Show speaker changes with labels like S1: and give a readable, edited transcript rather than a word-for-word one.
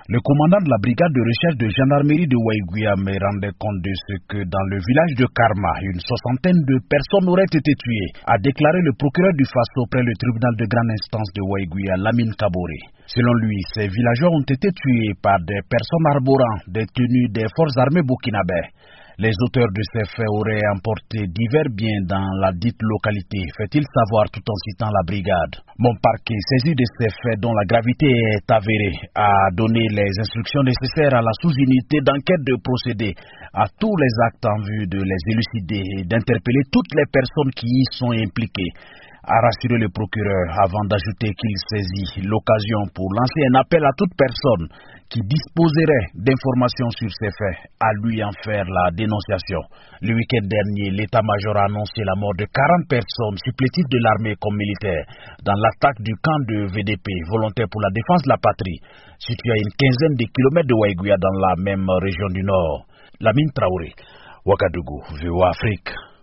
S1: Le commandant de la brigade de recherche de gendarmerie de Waïguia me rendait compte de ce que dans le village de Karma, une soixantaine de personnes auraient été tuées, a déclaré le procureur du Faso près le tribunal de grande instance de Waïguia, Lamine Kabore. Selon lui, ces villageois ont été tués par des personnes arborant des tenues des forces armées burkinabè. Les auteurs de ces faits auraient emporté divers biens dans la dite localité, fait-il savoir tout en citant la brigade. Mon parquet, saisi de ces faits dont la gravité est avérée, a donné les instructions nécessaires à la sous-unité d'enquête de procéder à tous les actes en vue de les élucider et d'interpeller toutes les personnes qui y sont impliquées, a rassuré le procureur avant d'ajouter qu'il saisit l'occasion pour lancer un appel à toute personne qui disposerait d'informations sur ces faits, à lui en faire la dénonciation. Le week-end dernier, l'état-major a annoncé la mort de 40 personnes supplétives de l'armée comme militaires dans l'attaque du camp de VDP, volontaire pour la défense de la patrie, situé à une quinzaine de kilomètres de Waïguia dans la même région du Nord. Lamine Traoré, Ouagadougou, VOA Afrique.